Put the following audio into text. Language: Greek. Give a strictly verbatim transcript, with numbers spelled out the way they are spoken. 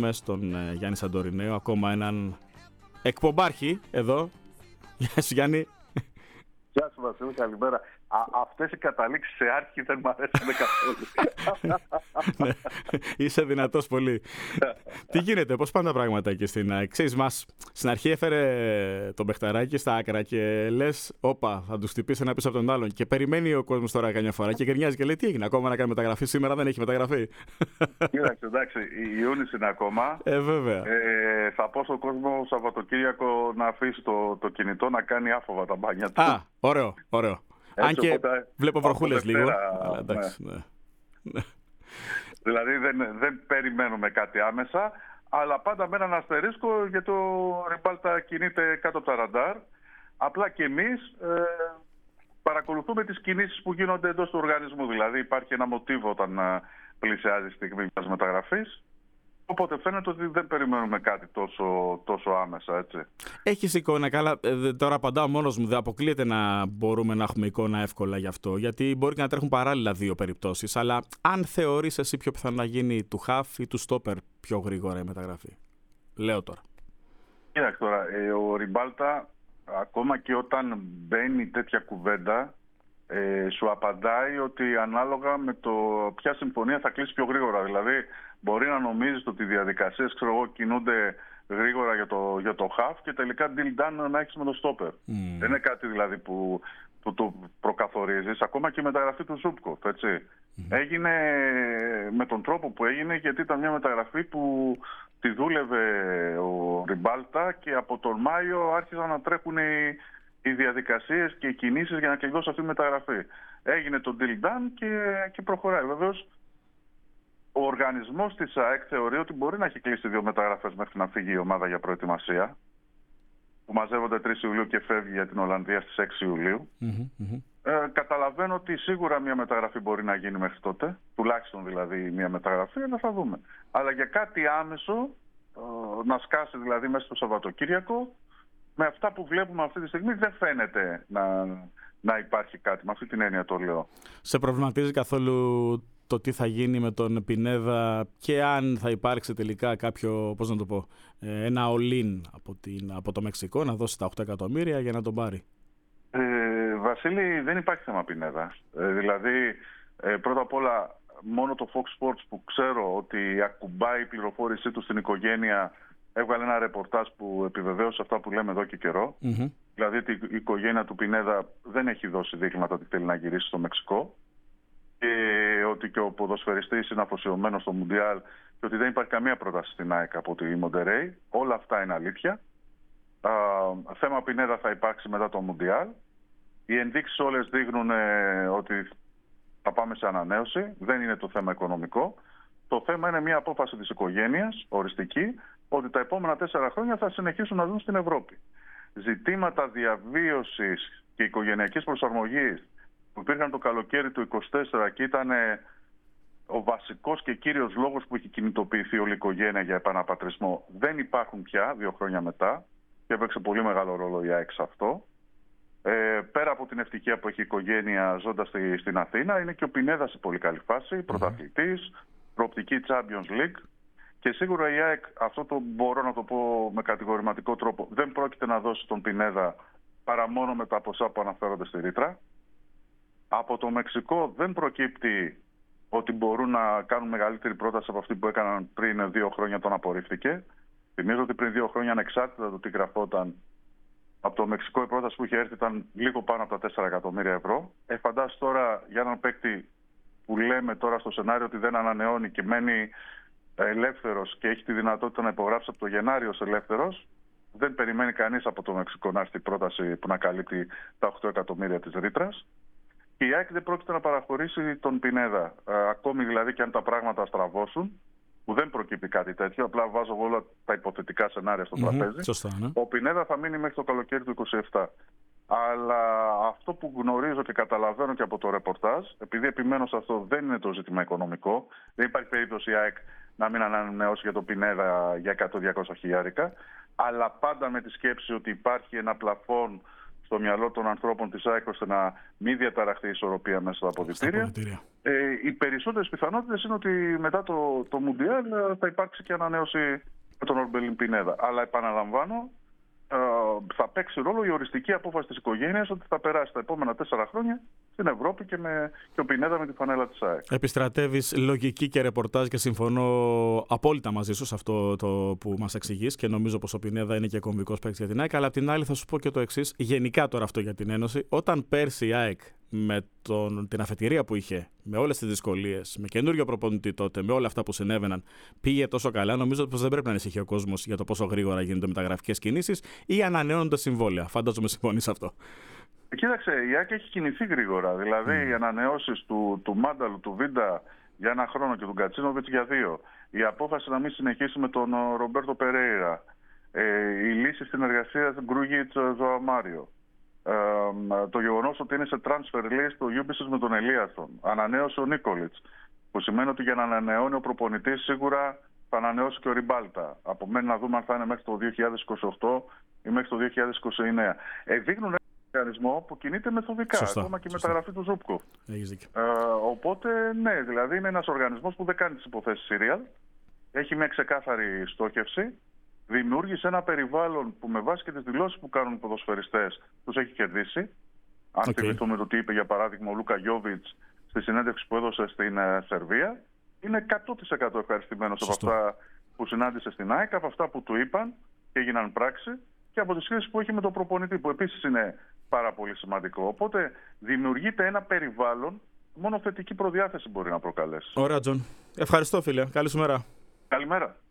καλωσορίσουμε στον ε, Γιάννη Σαντορινέο, ακόμα έναν εκπομπάρχη εδώ. Γεια σου, Γιάννη. Γεια σου, Βασίλη, καλημέρα. Α, αυτές οι καταλήξεις σε άρχη δεν μ' αρέσουν καθόλου. Ναι, είσαι δυνατός πολύ. Τι γίνεται, πώς πάνε τα πράγματα εκεί στην ΑΕΚ? Ξέρεις, μας στην αρχή έφερε τον Μπεχταράκη στα άκρα και λες, όπα, θα τους χτυπήσει ένα πίσω από τον άλλον. Και περιμένει ο κόσμος τώρα καμιά φορά και γκρινιάζει και λέει, τι έγινε, ακόμα να κάνει μεταγραφή? Σήμερα δεν έχει μεταγραφή. Κοίταξε, εντάξει, η Ιούνις είναι ακόμα. Ε, βέβαια. Ε, θα πω στον κόσμο Σαββατοκύριακο να αφήσει το, το κινητό να κάνει άφοβα τα μπάνια του. Α, ωραίο, ωραίο. Έτσι, αν και οπότε, βλέπω βροχούλες λίγο. Αλλά, ναι. εντάξει, ναι. Ναι. Δηλαδή δεν, δεν περιμένουμε κάτι άμεσα, αλλά πάντα με έναν αστερίσκο, γιατί το Ριμπάλτα κινείται κάτω από τα ραντάρ. Απλά και εμείς ε, παρακολουθούμε τις κινήσεις που γίνονται εντός του οργανισμού. Δηλαδή υπάρχει ένα μοτίβο όταν ε, πλησιάζει η στιγμή μιας μεταγραφής. Οπότε φαίνεται ότι δεν περιμένουμε κάτι τόσο, τόσο άμεσα, έτσι. Έχεις εικόνα, καλά, ε, τώρα απαντάω μόνος μου, δεν αποκλείεται να μπορούμε να έχουμε εικόνα εύκολα γι' αυτό, γιατί μπορεί και να τρέχουν παράλληλα δύο περιπτώσεις, αλλά αν θεωρείς εσύ πιο πιθανό να γίνει του χαφ ή του στόπερ πιο γρήγορα η μεταγραφή? Λέω τώρα. Κοίταξε τώρα, ε, ο Ριμπάλτα, ακόμα και όταν μπαίνει τέτοια κουβέντα, ε, σου απαντάει ότι ανάλογα με το ποια συμφωνία θα κλείσει πιο γρήγορα. Δηλαδή, μπορεί να νομίζεις ότι οι διαδικασίες, ξέρω εγώ, κινούνται γρήγορα για το, για το χαφ και τελικά deal done να έχεις με το στόπερ. Mm. Δεν είναι κάτι δηλαδή που, που το προκαθορίζεις. Ακόμα και η μεταγραφή του Ζούπκοφ, έτσι. Mm. Έγινε με τον τρόπο που έγινε, γιατί ήταν μια μεταγραφή που τη δούλευε ο Ριμπάλτα και από τον Μάιο άρχισαν να τρέχουν οι, οι διαδικασίες και οι κινήσεις για να κλειδώσει αυτή τη μεταγραφή. Έγινε το deal done και, και προχωράει. Βεβαίως, ο οργανισμός της ΑΕΚ θεωρεί ότι μπορεί να έχει κλείσει δύο μεταγραφές μέχρι να φύγει η ομάδα για προετοιμασία, που μαζεύονται τρεις Ιουλίου και φεύγει για την Ολλανδία στις έξι Ιουλίου. Mm-hmm, mm-hmm. Ε, καταλαβαίνω ότι σίγουρα μια μεταγραφή μπορεί να γίνει μέχρι τότε, τουλάχιστον δηλαδή μια μεταγραφή, αλλά θα δούμε. Αλλά για κάτι άμεσο, ε, να σκάσει δηλαδή μέσα στο Σαββατοκύριακο, με αυτά που βλέπουμε αυτή τη στιγμή δεν φαίνεται να, να υπάρχει κάτι. Με αυτή την έννοια το λέω. Σε προβληματίζει καθόλου το τι θα γίνει με τον Πινέδα και αν θα υπάρξει τελικά κάποιο, πώς να το πω, ένα all-in από, την, από το Μεξικό να δώσει τα οκτώ εκατομμύρια για να τον πάρει? Ε, Βασίλη, δεν υπάρχει θέμα Πινέδα. Ε, δηλαδή, ε, πρώτα απ' όλα, μόνο το Fox Sports που ξέρω ότι ακουμπάει η πληροφόρησή του στην οικογένεια, έβγαλε ένα ρεπορτάζ που επιβεβαίωσε αυτά που λέμε εδώ και καιρό. Mm-hmm. Δηλαδή, ότι η οικογένεια του Πινέδα δεν έχει δώσει δείγματα ότι θέλει να γυρίσει στο Μεξικό. Και ότι και ο ποδοσφαιριστής είναι αφοσιωμένος στο Μουντιάλ και ότι δεν υπάρχει καμία πρόταση στην ΑΕΚ από τη Μοντερέι. Όλα αυτά είναι αλήθεια. Α, θέμα Πινέδα θα υπάρξει μετά το Μουντιάλ. Οι ενδείξεις όλες δείχνουν ε, ότι θα πάμε σε ανανέωση. Δεν είναι το θέμα οικονομικό. Το θέμα είναι μια απόφαση της οικογένειας, οριστική, ότι τα επόμενα τέσσερα χρόνια θα συνεχίσουν να δουν στην Ευρώπη. Ζητήματα διαβίωσης και οικογενειακής προσαρμογής που υπήρχαν το καλοκαίρι του είκοσι τέσσερα και ήταν ο βασικός και κύριος λόγος που έχει κινητοποιηθεί όλη η οικογένεια για επαναπατρισμό, δεν υπάρχουν πια δύο χρόνια μετά και έπαιξε πολύ μεγάλο ρόλο η ΑΕΚ σε αυτό. Ε, πέρα από την ευτυχία που έχει η οικογένεια ζώντας στη, στην Αθήνα, είναι και ο Πινέδας σε πολύ καλή φάση, mm-hmm. πρωταθλητής, προοπτική Champions League και σίγουρα η ΑΕΚ, αυτό το μπορώ να το πω με κατηγορηματικό τρόπο, δεν πρόκειται να δώσει τον Πινέδα παρά μόνο με τα ποσά που αναφέρονται στη ρήτρα. Από το Μεξικό δεν προκύπτει ότι μπορούν να κάνουν μεγαλύτερη πρόταση από αυτή που έκαναν πριν δύο χρόνια, τον απορρίφθηκε. Θυμίζω ότι πριν δύο χρόνια, ανεξάρτητα το τι γραφόταν, από το Μεξικό η πρόταση που είχε έρθει ήταν λίγο πάνω από τα τέσσερα εκατομμύρια ευρώ. Ε, φαντάσου τώρα για έναν παίκτη που λέμε τώρα στο σενάριο ότι δεν ανανεώνει και μένει ελεύθερος και έχει τη δυνατότητα να υπογράψει από το Γενάριο ως ελεύθερος, δεν περιμένει κανείς από το Μεξικό να έρθει η πρόταση που να καλύπτει τα οκτώ εκατομμύρια της ρήτρας. Και η ΑΕΚ δεν πρόκειται να παραχωρήσει τον Πινέδα. Ε, ακόμη δηλαδή και αν τα πράγματα στραβώσουν, που δεν προκύπτει κάτι τέτοιο, απλά βάζω όλα τα υποθετικά σενάρια στο mm-hmm, τραπέζι. Σωστά, ναι. Ο Πινέδα θα μείνει μέχρι το καλοκαίρι του είκοσι επτά. Αλλά αυτό που γνωρίζω και καταλαβαίνω και από το ρεπορτάζ, επειδή επιμένω σε αυτό, δεν είναι το ζήτημα οικονομικό. Δεν υπάρχει περίπτωση η ΑΕΚ να μην ανανεώσει για τον Πινέδα για εκατό με διακόσια χιλιάρικα. Αλλά πάντα με τη σκέψη ότι υπάρχει ένα πλαφόν στο μυαλό των ανθρώπων της ΑΕΚ ώστε να μην διαταραχθεί η ισορροπία μέσα στα αποδυτήρια. Ε, οι περισσότερες πιθανότητες είναι ότι μετά το, το Μουντιάλ θα υπάρξει και ανανέωση με τον Ορμπελίν Πινέδα. Αλλά επαναλαμβάνω, ε, θα παίξει ρόλο η οριστική απόφαση της οικογένειας ότι θα περάσει τα επόμενα τέσσερα χρόνια στην Ευρώπη και, με, και ο Πινέδα με τη φανέλα της ΑΕΚ. Επιστρατεύεις λογική και ρεπορτάζ και συμφωνώ απόλυτα μαζί σου σε αυτό το που μας εξηγείς και νομίζω πως ο Πινέδα είναι και κομβικός παίκτης για την ΑΕΚ. Αλλά απ' την άλλη θα σου πω και το εξής, γενικά τώρα αυτό για την Ένωση. Όταν πέρσι η ΑΕΚ με τον, την αφετηρία που είχε, με όλες τις δυσκολίες, με καινούριο προπονητή τότε, με όλα αυτά που συνέβαιναν, πήγε τόσο καλά, νομίζω πως δεν πρέπει να ανησυχεί ο κόσμος για το πόσο γρήγορα γίνονται μεταγραφικές κινήσεις ή ανανεώνονται συμβόλαια. Φαντάζομαι συμφωνείς αυτό. Κοίταξε, η ΑΕΚ έχει κινηθεί γρήγορα. Δηλαδή, mm. οι ανανεώσεις του, του Μάνταλου, του Βίντα για ένα χρόνο και του Γκατσίνοβιτς για δύο. Η απόφαση να μην συνεχίσει με τον Ρομπέρτο Περέιρα. Ε, η λύση συνεργασίας Γκρούγιτς-Ζωαμάριο. Ε, το γεγονός ότι είναι σε transfer list το Γιούμπισης με τον Ελίασον. Ανανέωσε ο Νίκολιτς. Που σημαίνει ότι για να ανανεώνει ο προπονητής σίγουρα θα ανανεώσει και ο Ριμπάλτα. Απομένει να δούμε αν θα είναι μέχρι το δύο χιλιάδες είκοσι οκτώ ή μέχρι το δύο χιλιάδες είκοσι εννέα. Ε, δείχνουν ένα οργανισμό που κινείται μεθοδικά, σωστά, ακόμα και η μεταγραφή του Ζούπκοφ. Ε, οπότε, ναι, δηλαδή είναι ένας οργανισμός που δεν κάνει τις υποθέσεις serial. Έχει μια ξεκάθαρη στόχευση. Δημιούργησε ένα περιβάλλον που με βάση και τις δηλώσεις που κάνουν οι ποδοσφαιριστές τους έχει κερδίσει. Αν okay. θυμηθούμε το τι είπε για παράδειγμα ο Λούκα Γιόβιτς στη συνέντευξη που έδωσε στην uh, Σερβία, είναι εκατό τοις εκατό ευχαριστημένος από αυτά που συνάντησε στην ΑΕΚ, από αυτά που του είπαν και έγιναν πράξη και από τις σχέσεις που έχει με τον προπονητή, που επίσης είναι πάρα πολύ σημαντικό. Οπότε δημιουργείται ένα περιβάλλον, μόνο θετική προδιάθεση μπορεί να προκαλέσει. Ωραία, Τζον. Ευχαριστώ, φίλε. Καλή σου μέρα. Καλημέρα.